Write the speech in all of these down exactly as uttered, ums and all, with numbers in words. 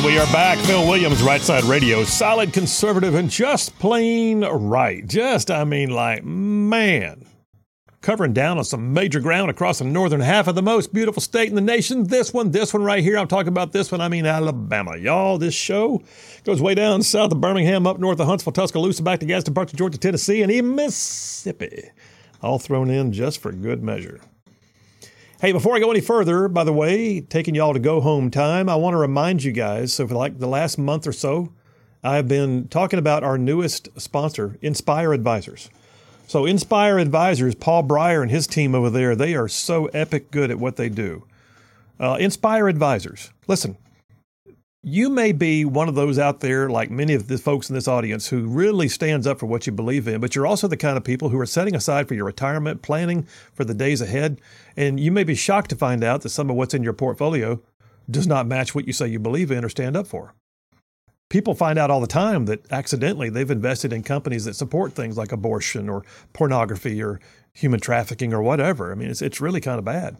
We are back. Phil Williams, Right Side Radio. Solid conservative and just plain right. Just, I mean, like, man. Covering down on some major ground across the northern half of the most beautiful state in the nation. This one, this one right here. I'm talking about this one. I mean, Alabama. Y'all, this show goes way down south of Birmingham, up north of Huntsville, Tuscaloosa, back to Gadsden Park to Georgia, Tennessee, and even Mississippi. All thrown in just for good measure. Hey, before I go any further, by the way, taking y'all to go home time, I want to remind you guys, so for like the last month or so, I've been talking about our newest sponsor, Inspire Advisors. So Inspire Advisors, Paul Breyer and his team over there, they are so epic good at what they do. Uh, Inspire Advisors. Listen, you may be one of those out there, like many of the folks in this audience, who really stands up for what you believe in, but you're also the kind of people who are setting aside for your retirement, planning for the days ahead, and you may be shocked to find out that some of what's in your portfolio does not match what you say you believe in or stand up for. People find out all the time that accidentally they've invested in companies that support things like abortion or pornography or human trafficking or whatever. I mean, it's it's really kind of bad.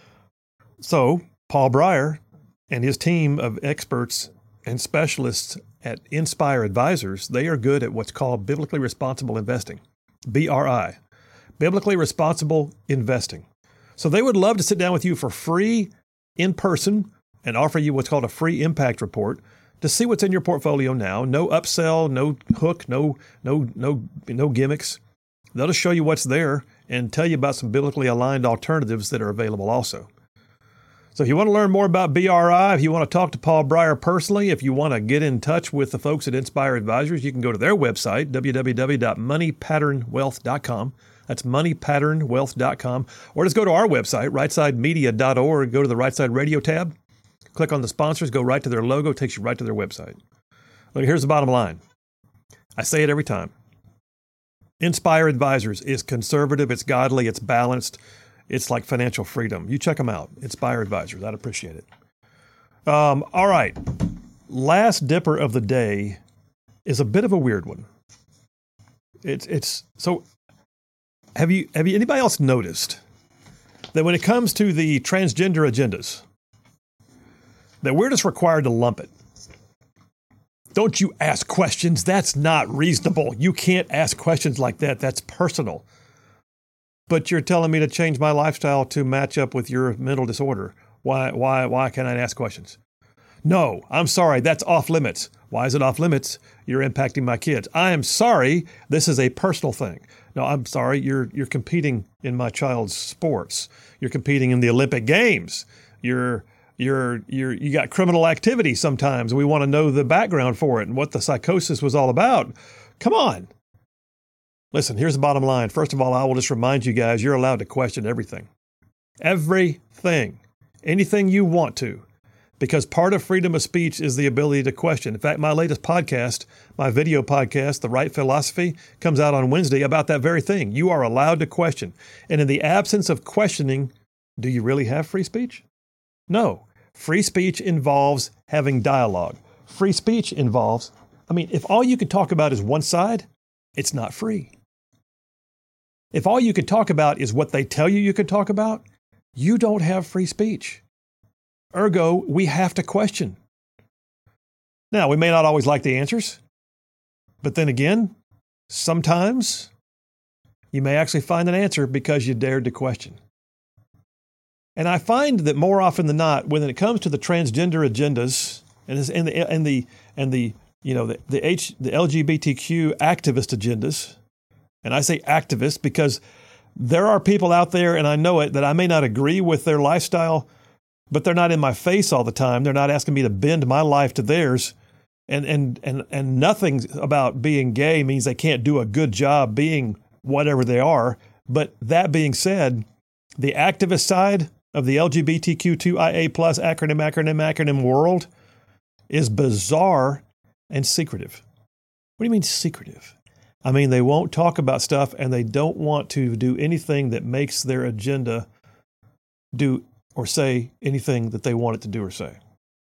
So Paul Breyer and his team of experts and specialists at Inspire Advisors, they are good at what's called biblically responsible investing, B R I, biblically responsible investing. So they would love to sit down with you for free in person and offer you what's called a free impact report to see what's in your portfolio now. No upsell, no hook, no no no no gimmicks. They'll just show you what's there and tell you about some biblically aligned alternatives that are available also. So if you want to learn more about B R I, if you want to talk to Paul Breyer personally, if you want to get in touch with the folks at Inspire Advisors, you can go to their website, w w w dot money pattern wealth dot com. That's money pattern wealth dot com. Or just go to our website, right side media dot org, go to the Right Side Radio tab, click on the sponsors, go right to their logo, takes you right to their website. Look, here's the bottom line. I say it every time. Inspire Advisors is conservative, it's godly, it's balanced. It's like financial freedom. You check them out. Inspire Advisors. I'd appreciate it. Um, all right. Last dipper of the day is a bit of a weird one. It's it's so. Have you have you anybody else noticed that when it comes to the transgender agendas, that we're just required to lump it? Don't you ask questions? That's not reasonable. You can't ask questions like that. That's personal. But you're telling me to change my lifestyle to match up with your mental disorder. Why, why, why can't I ask questions? No, I'm sorry. That's off limits. Why is it off limits? You're impacting my kids. I am sorry. This is a personal thing. No, I'm sorry. You're, you're competing in my child's sports. You're competing in the Olympic Games. You're, you're, you're, you got criminal activity sometimes. We want to know the background for it and what the psychosis was all about. Come on. Listen, here's the bottom line. First of all, I will just remind you guys, you're allowed to question everything. Everything. Anything you want to. Because part of freedom of speech is the ability to question. In fact, my latest podcast, my video podcast, The Right Philosophy, comes out on Wednesday about that very thing. You are allowed to question. And in the absence of questioning, do you really have free speech? No. Free speech involves having dialogue. Free speech involves, I mean, if all you could talk about is one side, it's not free. If all you could talk about is what they tell you you could talk about, you don't have free speech. Ergo, we have to question. Now, we may not always like the answers, but then again, sometimes you may actually find an answer because you dared to question. And I find that more often than not, when it comes to the transgender agendas and the and the and the, and the you know the the, H, the L G B T Q activist agendas, and I say activists because there are people out there, and I know it, that I may not agree with their lifestyle, but they're not in my face all the time. They're not asking me to bend my life to theirs. And and and and nothing about being gay means they can't do a good job being whatever they are. But that being said, the activist side of the L G B T Q two I A plus acronym, acronym, acronym world is bizarre and secretive. What do you mean secretive? I mean, they won't talk about stuff and they don't want to do anything that makes their agenda do or say anything that they want it to do or say.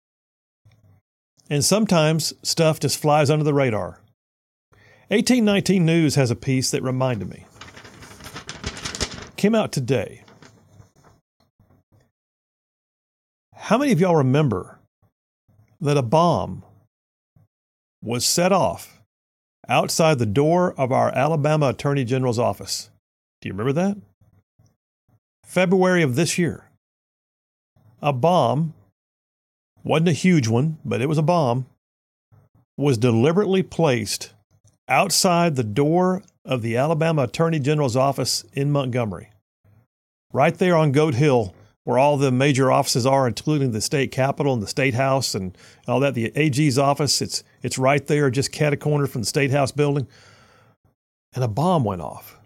And sometimes stuff just flies under the radar. eighteen nineteen News has a piece that reminded me. Came out today. How many of y'all remember that a bomb was set off outside the door of our Alabama Attorney General's office. Do you remember that? February of this year. A bomb, wasn't a huge one, but it was a bomb, was deliberately placed outside the door of the Alabama Attorney General's office in Montgomery. Right there on Goat Hill, where all the major offices are, including the state capitol and the state house and all that. The A G's office, it's it's right there, just cat-a-corner from the State House building. And a bomb went off.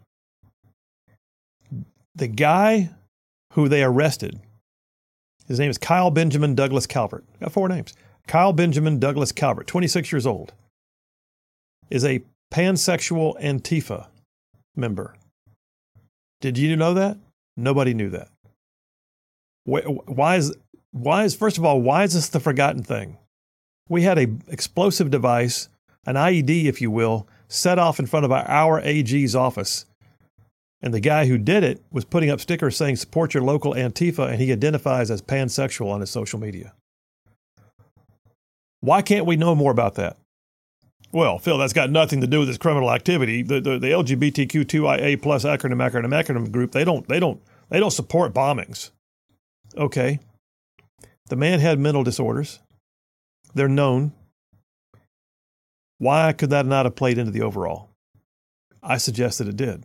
The guy who they arrested, his name is Kyle Benjamin Douglas Calvert. Got four names. Kyle Benjamin Douglas Calvert, twenty-six years old, is a pansexual Antifa member. Did you know that? Nobody knew that. Why is, why is, first of all, why is this the forgotten thing? We had a explosive device, an I E D, if you will, set off in front of our, our A G's office. And the guy who did it was putting up stickers saying, support your local Antifa, and he identifies as pansexual on his social media. Why can't we know more about that? Well, Phil, that's got nothing to do with this criminal activity. The, the, the L G B T Q two I A plus acronym, acronym, acronym group, they don't, they don't, they don't support bombings. Okay. The man had mental disorders. They're known. Why could that not have played into the overall? I suggest that it did.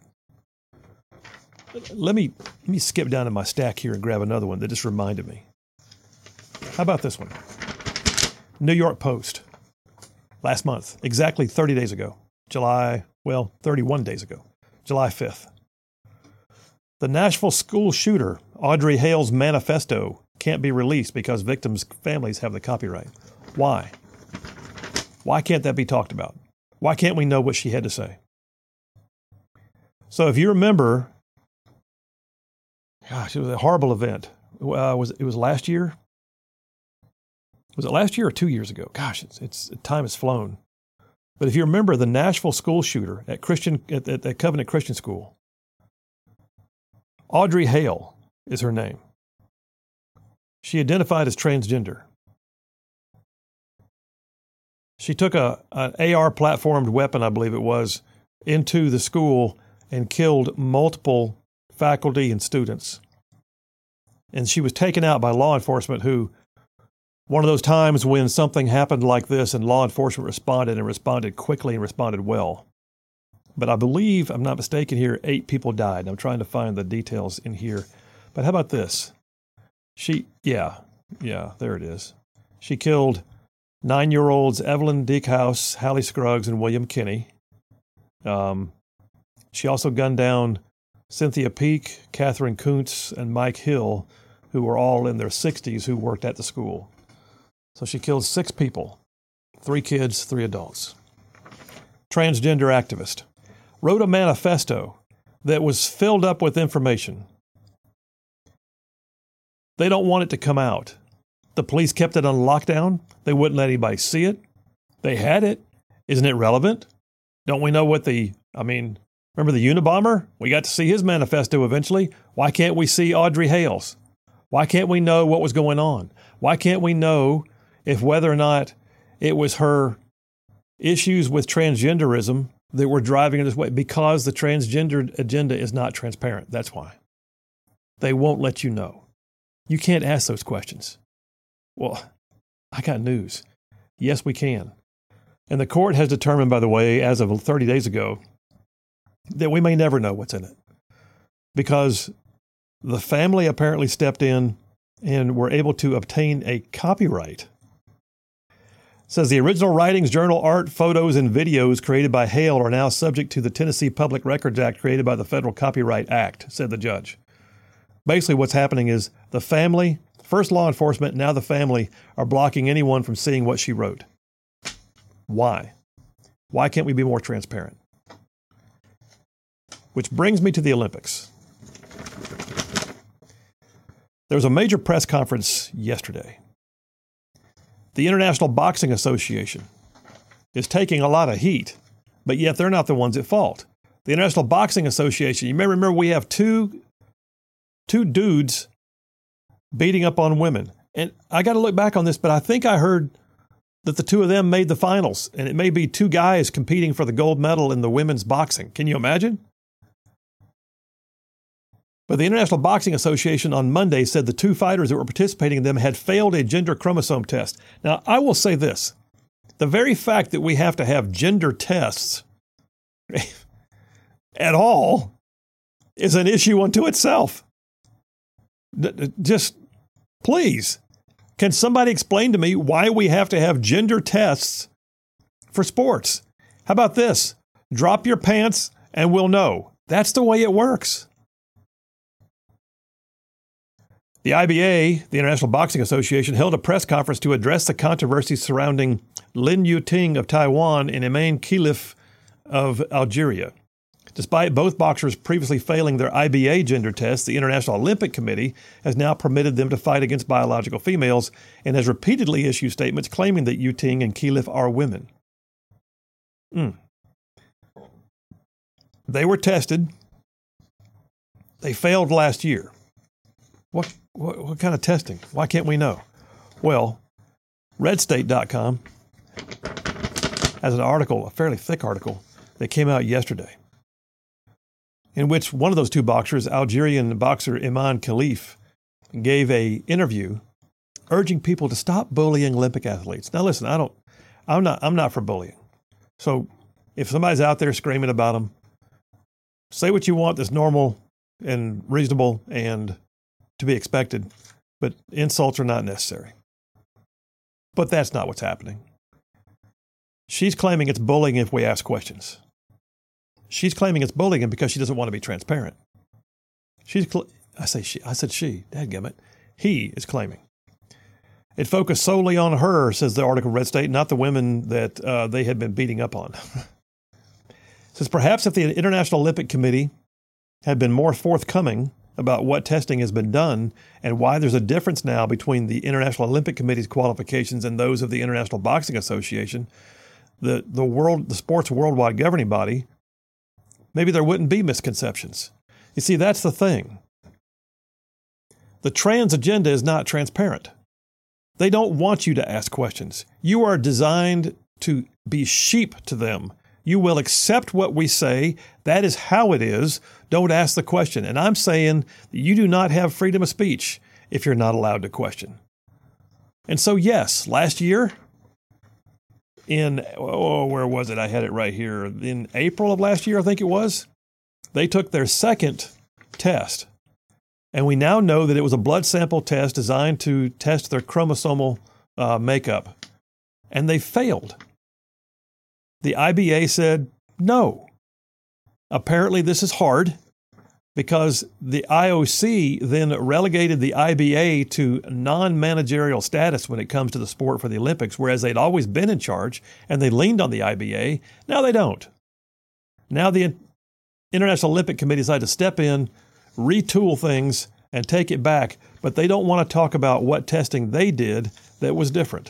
Let me, let me skip down to my stack here and grab another one that just reminded me. How about this one? New York Post. Last month, exactly thirty days ago. July, well, thirty-one days ago. July fifth. The Nashville school shooter, Audrey Hale's manifesto, can't be released because victims' families have the copyright. Why? Why can't that be talked about? Why can't we know what she had to say? So if you remember, gosh, it was a horrible event. Uh, was it was last year? Was it last year or two years ago? Gosh, it's, it's time has flown. But if you remember the Nashville school shooter at Christian at, at, at Covenant Christian School, Audrey Hale is her name. She identified as transgender. She took a an A R platformed weapon, I believe it was, into the school and killed multiple faculty and students. And she was taken out by law enforcement, who, one of those times when something happened like this and law enforcement responded and responded quickly and responded well. But I believe, I'm not mistaken here, eight people died. I'm trying to find the details in here. But how about this? She, yeah, yeah, there it is. She killed nine-year-olds Evelyn Diekhouse, Hallie Scruggs, and William Kinney. Um, she also gunned down Cynthia Peak, Catherine Kuntz, and Mike Hill, who were all in their sixties who worked at the school. So she killed six people, three kids, three adults. Transgender activist. Wrote a manifesto that was filled up with information. They don't want it to come out. The police kept it on lockdown. They wouldn't let anybody see it. They had it. Isn't it relevant? Don't we know what the, I mean, remember the Unabomber? We got to see his manifesto eventually. Why can't we see Audrey Hale's? Why can't we know what was going on? Why can't we know if whether or not it was her issues with transgenderism that were driving her this way? Because the transgender agenda is not transparent. That's why. They won't let you know. You can't ask those questions. Well, I got news. Yes, we can. And the court has determined, by the way, as of thirty days ago, that we may never know what's in it. Because the family apparently stepped in and were able to obtain a copyright. It says the original writings, journal, art, photos, and videos created by Hale are now subject to the Tennessee Public Records Act created by the Federal Copyright Act, said the judge. Basically what's happening is the family, first law enforcement, now the family, are blocking anyone from seeing what she wrote. Why? Why can't we be more transparent? Which brings me to the Olympics. There was a major press conference yesterday. The International Boxing Association is taking a lot of heat, but yet they're not the ones at fault. The International Boxing Association, you may remember we have two, two dudes beating up on women. And I got to look back on this, but I think I heard that the two of them made the finals, and it may be two guys competing for the gold medal in the women's boxing. Can you imagine? But the International Boxing Association on Monday said the two fighters that were participating in them had failed a gender chromosome test. Now, I will say this. The very fact that we have to have gender tests at all is an issue unto itself. Just, please, can somebody explain to me why we have to have gender tests for sports? How about this? Drop your pants and we'll know. That's the way it works. The I B A, the International Boxing Association, held a press conference to address the controversy surrounding Lin Yuting of Taiwan and Imane Khelif of Algeria. Despite both boxers previously failing their I B A gender tests, the International Olympic Committee has now permitted them to fight against biological females and has repeatedly issued statements claiming that Yuting and Khelif are women. Mm. They were tested. They failed last year. What, what what kind of testing? Why can't we know? Well, red state dot com has an article, a fairly thick article, that came out yesterday, in which one of those two boxers, Algerian boxer Imane Khelif, gave a interview urging people to stop bullying Olympic athletes. Now listen, I don't, I'm not, I'm not for bullying. So if somebody's out there screaming about them, say what you want that's normal and reasonable and to be expected, but insults are not necessary. But that's not what's happening. She's claiming it's bullying if we ask questions. She's claiming it's bullying because she doesn't want to be transparent. She's, cl- I say she, I said she, dadgummit. He is claiming. It focused solely on her, says the article Red State, not the women that uh, they had been beating up on. It says perhaps if the International Olympic Committee had been more forthcoming about what testing has been done and why there's a difference now between the International Olympic Committee's qualifications and those of the International Boxing Association, the, the world, the sport's worldwide governing body, maybe there wouldn't be misconceptions. You see, that's the thing. The trans agenda is not transparent. They don't want you to ask questions. You are designed to be sheep to them. You will accept what we say. That is how it is. Don't ask the question. And I'm saying that you do not have freedom of speech if you're not allowed to question. And so, yes, last year in, oh, where was it? I had it right here. In April of last year, I think it was, they took their second test. And we now know that it was a blood sample test designed to test their chromosomal uh, makeup. And they failed. The I B A said no. Apparently this is hard because the I O C then relegated the I B A to non-managerial status when it comes to the sport for the Olympics, whereas they'd always been in charge and they leaned on the I B A. Now they don't. Now the International Olympic Committee decided to step in, retool things, and take it back, but they don't want to talk about what testing they did that was different.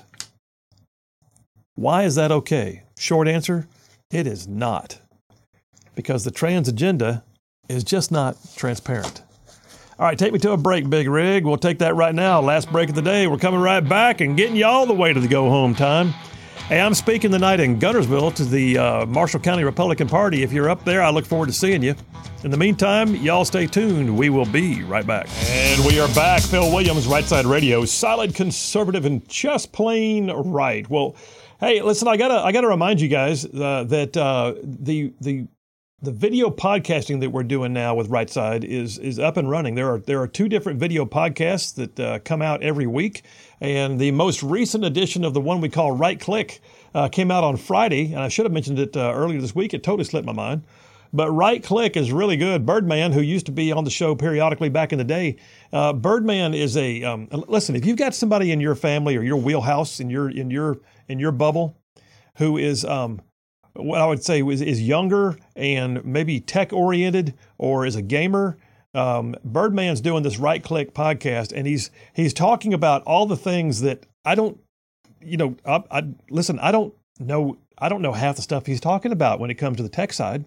Why is that okay? Short answer, it is not. Because the trans agenda is just not transparent. All right, take me to a break, Big Rig. We'll take that right now. Last break of the day. We're coming right back and getting you all the way to the go-home time. Hey, I'm speaking tonight in Guntersville to the uh, Marshall County Republican Party. If you're up there, I look forward to seeing you. In the meantime, y'all stay tuned. We will be right back. And we are back. Phil Williams, Right Side Radio. Solid, conservative, and just plain right. Well, hey, listen, I gotta I gotta remind you guys uh, that uh, the the the video podcasting that we're doing now with Right Side is is up and running. There are there are two different video podcasts that uh, come out every week, and the most recent edition of the one we call Right Click uh, came out on Friday, and I should have mentioned it uh, earlier this week. It totally slipped my mind. But Right Click is really good. Birdman, who used to be on the show periodically back in the day, uh, Birdman is a um, listen. If you've got somebody in your family or your wheelhouse in your in your in your bubble who is um, what I would say is, is younger and maybe tech oriented or is a gamer, um, Birdman's doing this Right Click podcast, and he's he's talking about all the things that I don't, you know, I, I listen. I don't know. I don't know half the stuff he's talking about when it comes to the tech side.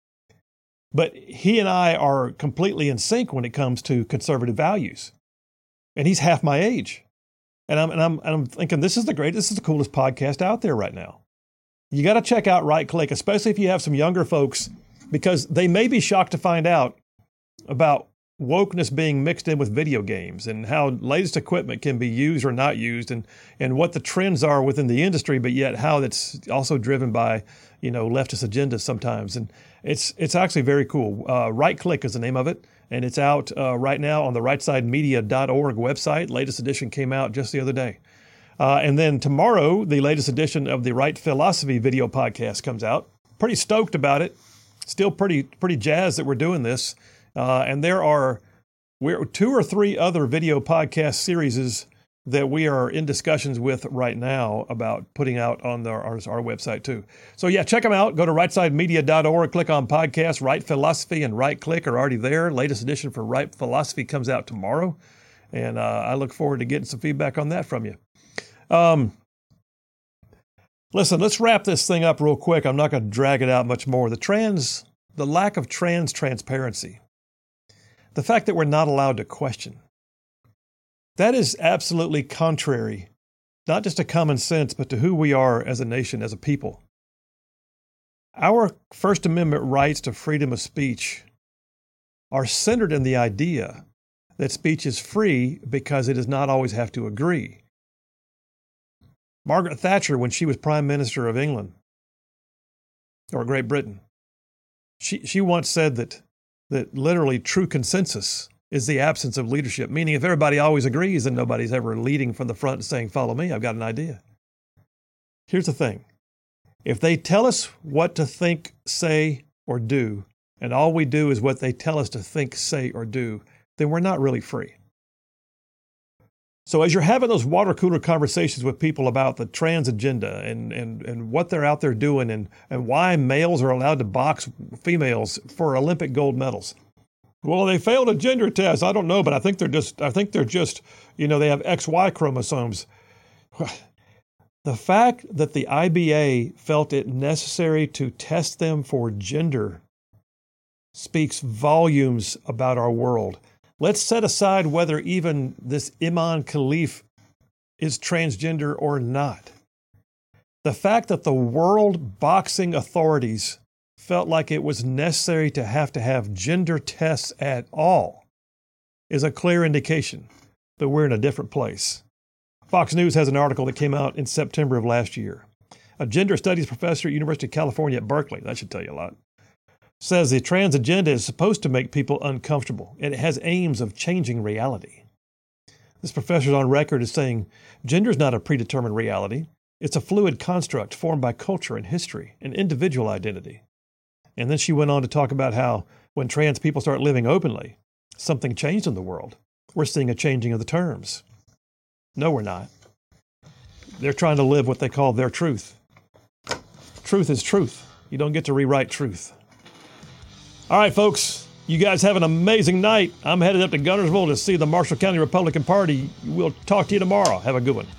But he and I are completely in sync when it comes to conservative values. And he's half my age. And I'm, and I'm, and I'm thinking, this is the greatest, this is the coolest podcast out there right now. You got to check out Right Click, especially if you have some younger folks, because they may be shocked to find out about wokeness being mixed in with video games and how latest equipment can be used or not used, and, and what the trends are within the industry, but yet how it's also driven by, you know, leftist agendas sometimes. And it's it's actually very cool. Uh, Right Click is the name of it, and it's out uh, right now on the right side media dot org website. Latest edition came out just the other day. Uh, and then tomorrow, the latest edition of the Right Philosophy video podcast comes out. Pretty stoked about it. Still pretty pretty jazzed that we're doing this. Uh, and there are we're two or three other video podcast series that we are in discussions with right now about putting out on the, our, our website too. So yeah, check them out. Go to right side media dot org, click on podcast. Right Philosophy and Right Click are already there. Latest edition for Right Philosophy comes out tomorrow. And uh, I look forward to getting some feedback on that from you. Um, listen, let's wrap this thing up real quick. I'm not going to drag it out much more. The trans, the lack of trans transparency, the fact that we're not allowed to question, that is absolutely contrary, not just to common sense, but to who we are as a nation, as a people. Our First Amendment rights to freedom of speech are centered in the idea that speech is free because it does not always have to agree. Margaret Thatcher, when she was Prime Minister of England, or Great Britain, she, she once said that, that literally true consensus is the absence of leadership, meaning if everybody always agrees, then nobody's ever leading from the front and saying, follow me, I've got an idea. Here's the thing. If they tell us what to think, say, or do, and all we do is what they tell us to think, say, or do, then we're not really free. So as you're having those water cooler conversations with people about the trans agenda and, and, and what they're out there doing and, and why males are allowed to box females for Olympic gold medals. Well, they failed a gender test. I don't know, but I think they're just, I think they're just, you know, they have X Y chromosomes. The fact that the I B A felt it necessary to test them for gender speaks volumes about our world. Let's set aside whether even this Iman Khalif is transgender or not. The fact that the world boxing authorities felt like it was necessary to have to have gender tests at all is a clear indication that we're in a different place. Fox News has an article that came out in September of last year. A gender studies professor at University of California at Berkeley, that should tell you a lot, says the trans agenda is supposed to make people uncomfortable, and it has aims of changing reality. This professor is on record as saying, gender is not a predetermined reality. It's a fluid construct formed by culture and history and individual identity. And then she went on to talk about how when trans people start living openly, something changed in the world. We're seeing a changing of the terms. No, we're not. They're trying to live what they call their truth. Truth is truth. You don't get to rewrite truth. All right, folks, you guys have an amazing night. I'm headed up to Gunnersville to see the Marshall County Republican Party. We'll talk to you tomorrow. Have a good one.